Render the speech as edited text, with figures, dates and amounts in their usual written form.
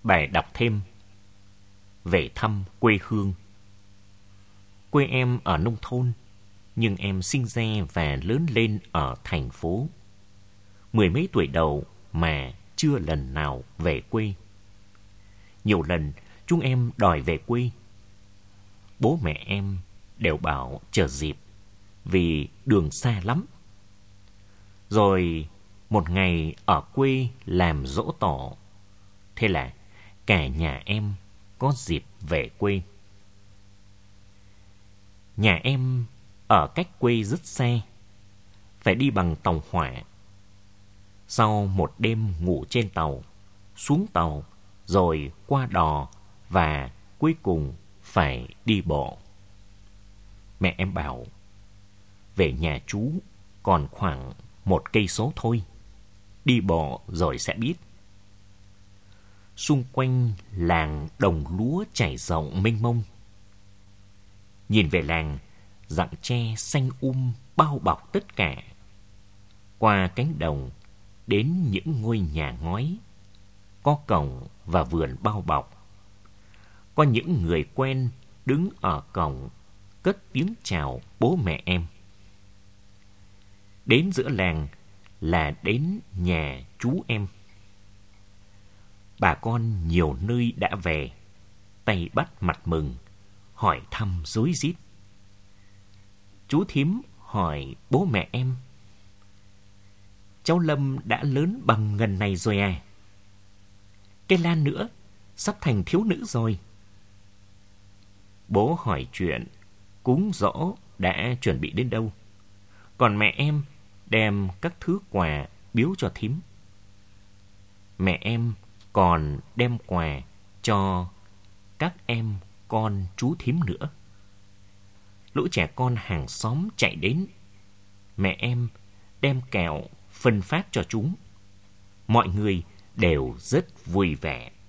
Bài đọc thêm. Về thăm quê hương. Quê em ở nông thôn, nhưng em sinh ra và lớn lên ở thành phố. 10 mấy tuổi đầu mà chưa lần nào về quê. Nhiều lần chúng em đòi về quê. Bố mẹ em đều bảo chờ dịp, vì đường xa lắm. Rồi một ngày ở quê làm giỗ tổ, thế là cả nhà em có dịp về quê. Nhà em ở cách quê rất xa, phải đi bằng tàu hỏa. Sau một đêm ngủ trên tàu, xuống tàu, rồi qua đò và cuối cùng phải đi bộ. Mẹ em bảo, về nhà chú còn khoảng 1 cây số thôi, đi bộ rồi sẽ biết. Xung quanh làng đồng lúa trải rộng mênh mông. Nhìn về làng, rặng tre xanh bao bọc tất cả. Qua cánh đồng, đến những ngôi nhà ngói, có cổng và vườn bao bọc. Có những người quen đứng ở cổng, cất tiếng chào bố mẹ em. Đến giữa làng là đến nhà chú em. Bà con nhiều nơi đã về, tay bắt mặt mừng, hỏi thăm rối rít. Chú thím hỏi bố mẹ em, cháu Lâm đã lớn bằng ngần này rồi à? Cái Lan nữa, sắp thành thiếu nữ rồi. Bố hỏi chuyện cúng giỗ đã chuẩn bị đến đâu, còn mẹ em đem các thứ quà biếu cho thím. Mẹ em còn đem quà cho các em con chú thím nữa. Lũ trẻ con hàng xóm chạy đến. Mẹ em đem kẹo phân phát cho chúng. Mọi người đều rất vui vẻ.